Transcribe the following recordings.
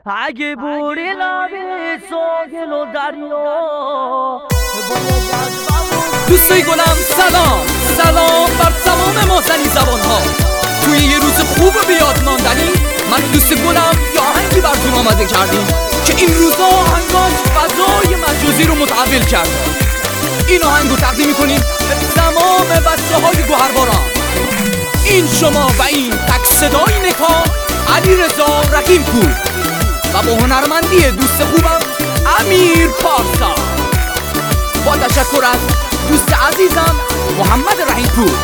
اگه بوری لبی ساحل و دریا. دوستای گلم سلام بر تمام مازنی زبان ها. توی یه روز خوب و بیاد ماندنی من دوست گلم یه آهنگی براتون آماده کردیم که این روزا آهنگاش فضای مجازی رو متحول کرد. این آهنگو تقدیم میکنیم به تمام بچه های گوهرباران. این شما و این تک صدای نکا علیرضا رحیم‌پور و با هنرمندی دوست خوبم امیر پارسا، با تشکر از دوست عزیزم محمد رحیم‌پور.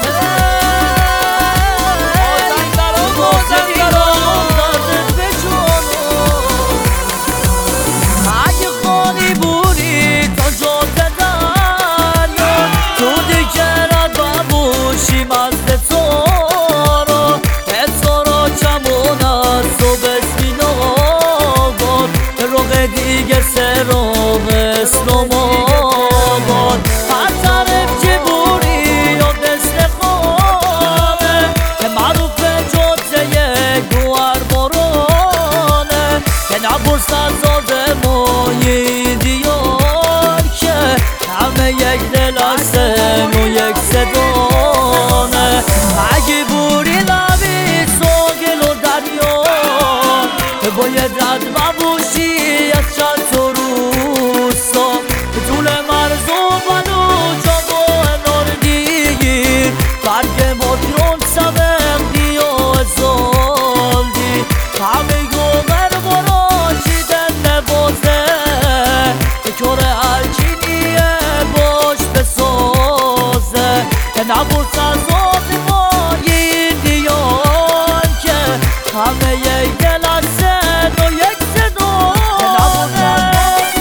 اگه خالی بودی تا جاده دریا تو دیگه ببوشی مزد تو رو هزارا چمون از صبح اسمیناباد روغ دیگه سرام اسلاماباد هر طرف که بودی یا دست خانه معروف جاده گوهربارانه که نبرست از آدمای دیار که همه یک دل هستن و یک صدانه. اگه بوری لبی ساحل و دریا باید رد ببوشی از چند تا روستا طول مرز و بلوچ و ناردی برگ مدرون سبندی و زالدی همه گوهر براشی دل نبازه کار هرچینیه باش بسازه نبرس از آدمای دیان که همه یک دل هستن و یک صدانه.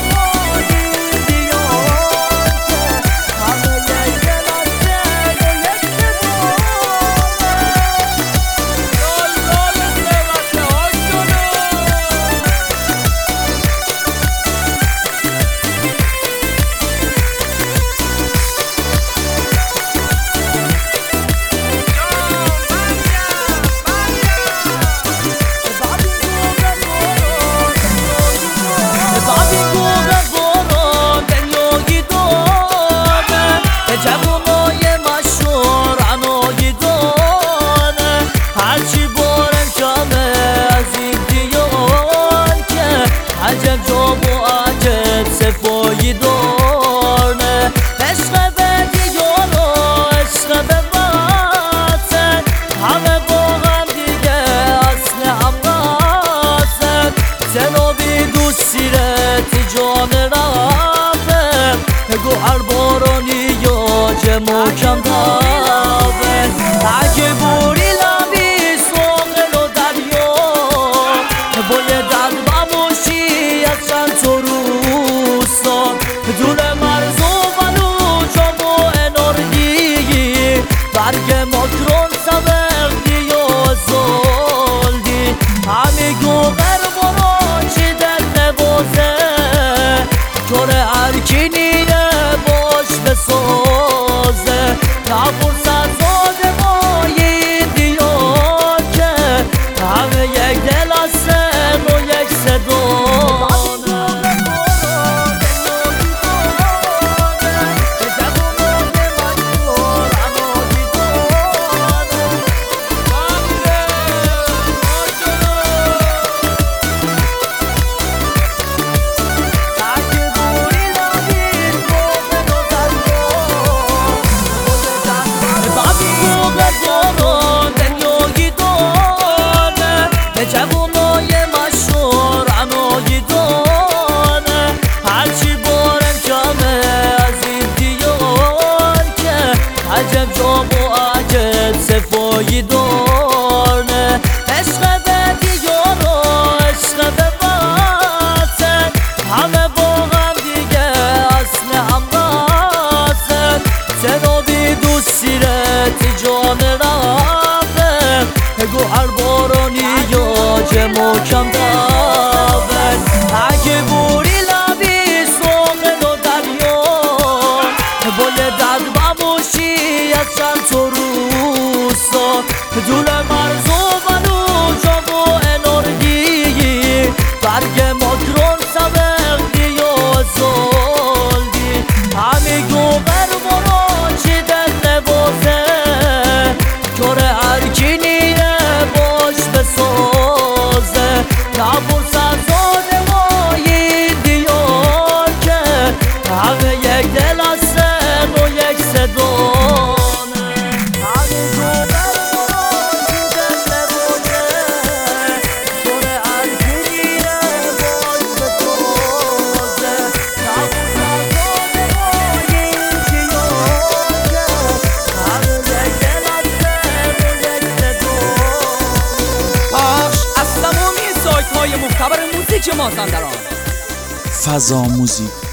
عجب جاب و عجب صفایی دارنه عشق به دیار و عشق به وطن همه با هم دیگه اصل هم قسم جنابی دوست سیرت جان رفت گوهربارانی یا جمع کم دابه. اگه بوری لبی ساحل و دریا باید چند تا روستا دور مرز و بلوچ و ناردی برگ مدرون سبندی و زالدی همه گوهر براشی دل نبازه کار هرچینیه باش بسازه نبرس از آدمای دیار که همه یک دل هستن و یک صدا. عجب جاب و عجب صفایی دارنه عشق به دیار و عشق به وطن همه با هم دیگه اصل هم قسم جنابی دوست سیرت جان رفت گوهربارانی یا جمع کم دابه. اگه بوری لبی ساحل و دریا باید رد ببوشی از چند تا روستا مازندران. فضا موزیک